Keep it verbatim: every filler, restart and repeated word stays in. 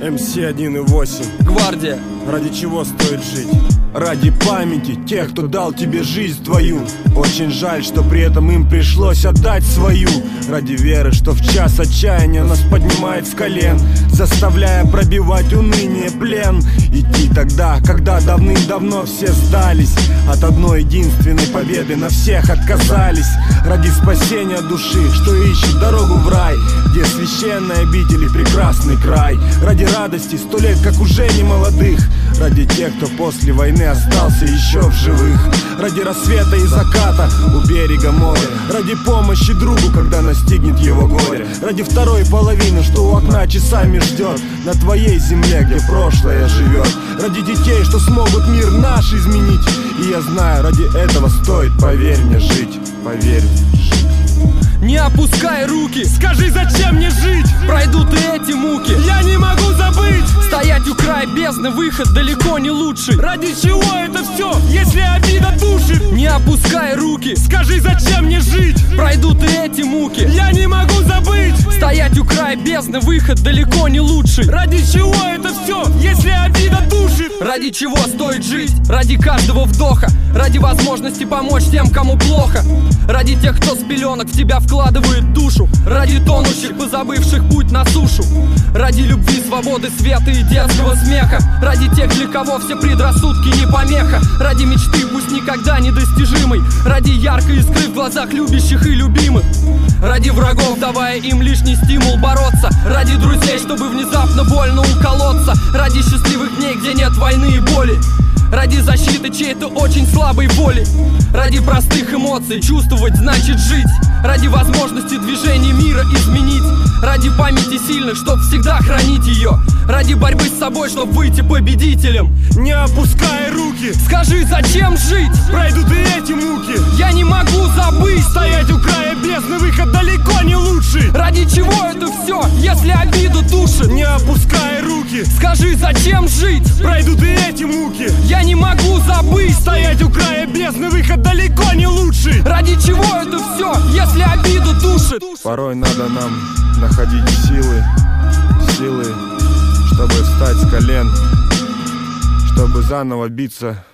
эм си один и восемь. Гвардия. Ради чего стоит жить? Ради памяти тех, кто дал тебе жизнь твою. Очень жаль, что при этом им пришлось отдать свою. Ради веры, что в час отчаяния нас поднимает с колен, заставляя пробивать уныние, плен. Идти тогда, когда давным-давно все сдались, от одной единственной победы на всех отказались. Ради спасения души, что ищет дорогу в рай, где священные обители, прекрасный край. Ради радости сто лет, как уже не молодых. Ради тех, кто после войны остался еще в живых. Ради рассвета и заката у берега моря. Ради помощи другу, когда настигнет его горе. Ради второй половины, что у окна часами ждет на твоей земле, где прошлое живет. Ради детей, что смогут мир наш изменить. И я знаю, ради этого стоит, поверь мне, жить. Поверь мне, жить. Не опускай руки, скажи, зачем мне жить? Пройдут и эти муки, я не могу забыть. Стоять у края бездны, выход далеко не лучший. Ради чего это все, если обида душит? Не опускай руки, скажи, зачем мне жить? Пройдут и эти муки, я не могу забыть. Стоять у края бездны, выход далеко не лучший. Ради чего это все, если обида душит? Ради чего стоит жить? Ради каждого вдоха, ради возможности помочь тем, кому плохо. Ради тех, кто с пеленок в тебя вкладывает душу. Ради тонущих, позабывших путь на сушу. Ради любви, свободы, света и детского смеха. Ради тех, для кого все предрассудки не помеха. Ради мечты, пусть никогда недостижимой. Ради яркой искры в глазах любящих и любимых. Ради врагов, давая им лишний стимул бороться. Ради друзей, чтобы внезапно больно уколоться. Ради счастливых дней, где нет войны и боли. Ради защиты чьей-то очень слабой воли. Ради простых эмоций, чувствовать значит жить. Ради возможности движения мира изменить. Ради памяти сильных, чтоб всегда хранить ее. Ради борьбы с собой, чтоб выйти победителем. Не опускай руки, скажи, зачем жить? Пройдут и эти муки, я не могу забыть. Стоять у края бездны, выход далеко не лучший. Ради чего это все, если обиду душит? Не опускай руки, скажи, зачем жить? Пройдут и эти муки, я не могу забыть. Стоять у края бездны, выход далеко не лучший. Ради чего это все, если обиду душит? Порой надо нам находить силы, силы, чтобы встать с колен, чтобы заново биться